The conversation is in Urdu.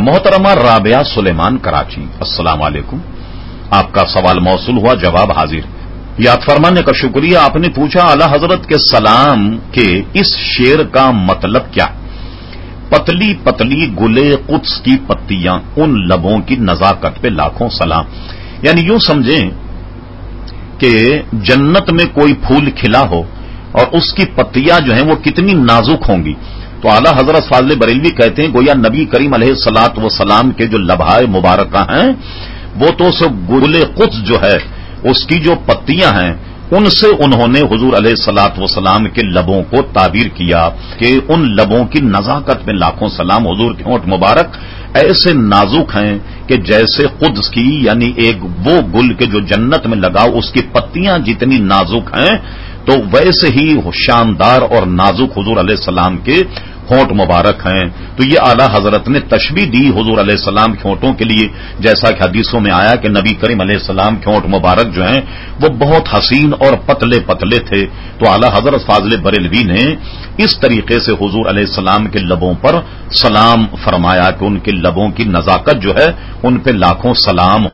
محترمہ رابعہ سلیمان کراچی، السلام علیکم۔ آپ کا سوال موصول ہوا، جواب حاضر۔ یاد فرمانے کا شکریہ۔ آپ نے پوچھا اعلی حضرت کے سلام کے اس شعر کا مطلب کیا؟ پتلی پتلی گلے قدس کی پتیاں، ان لبوں کی نزاکت پہ لاکھوں سلام۔ یعنی یوں سمجھیں کہ جنت میں کوئی پھول کھلا ہو اور اس کی پتیاں جو ہیں وہ کتنی نازک ہوں گی، تو اعلی حضرت فاضل بریلوی کہتے ہیں گویا نبی کریم علیہ الصلوۃ والسلام کے جو لبھائے مبارکہ ہیں وہ تو سب گل قدس جو ہے اس کی جو پتیاں ہیں ان سے انہوں نے حضور علیہ الصلوۃ والسلام کے لبوں کو تعبیر کیا کہ ان لبوں کی نزاکت میں لاکھوں سلام۔ حضور کے ہونٹ مبارک ایسے نازک ہیں کہ جیسے قدس کی یعنی ایک وہ گل کے جو جنت میں لگاؤ اس کی پتیاں جتنی نازک ہیں تو ویسے ہی شاندار اور نازک حضور علیہ السلام کے ہونٹ مبارک ہیں۔ تو یہ اعلی حضرت نے تشبیہ دی حضور علیہ السلام کے ہونٹوں کے لیے، جیسا کہ حدیثوں میں آیا کہ نبی کریم علیہ السلام کے ہونٹ مبارک جو ہیں وہ بہت حسین اور پتلے پتلے تھے۔ تو اعلی حضرت فاضل بریلوی نے اس طریقے سے حضور علیہ السلام کے لبوں پر سلام فرمایا کہ ان کے لبوں کی نزاکت جو ہے ان پہ لاکھوں سلام۔